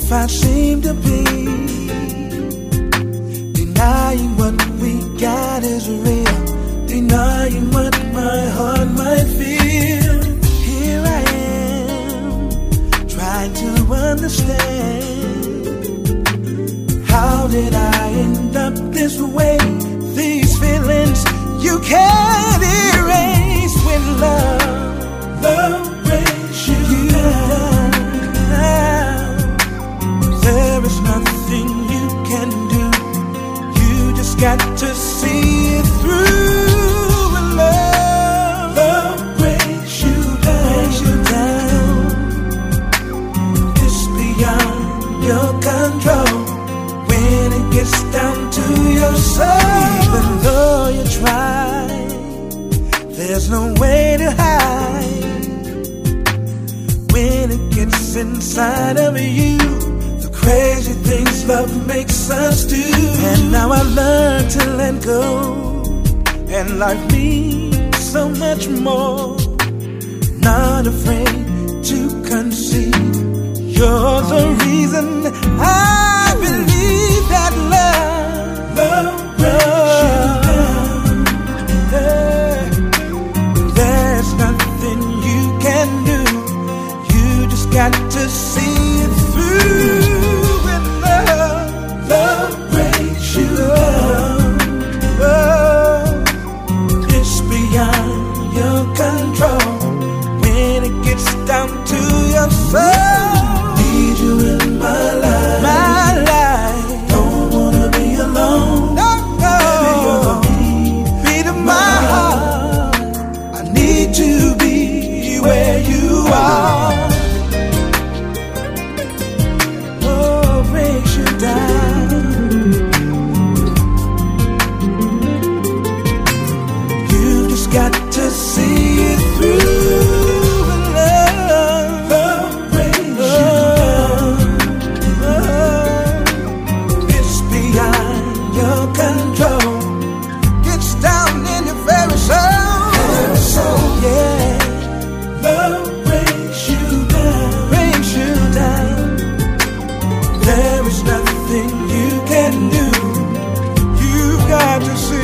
if I seem to be denying what we got is real, denying what my heart might feel. Here I am, trying to understand. How did I end up this way? These feelings you can't erase when love breaks you down. There is nothing you can do. You just got to see it through. And love breaks you down. It's beyond your control when it gets down to your soul. Even though you try, there's no way to hide. When it gets inside of you, the crazy things love makes us do. And now I've learned to let go, and life means so much more. Not afraid to concede. You're the reason I believe that love breaks you down. There's nothing you can do. You just got to see it through. And love breaks you down. It's beyond your control when it gets down to your soul. Need you in my life. Don't wanna be alone. Baby, you're the beat of my heart. I need to be where you are. Oh, breaks you down. You just got to see it through. Love breaks you down. It's beyond your control. Gets down in your very soul. Yeah. Love breaks you down. There is nothing you can do. You've got to see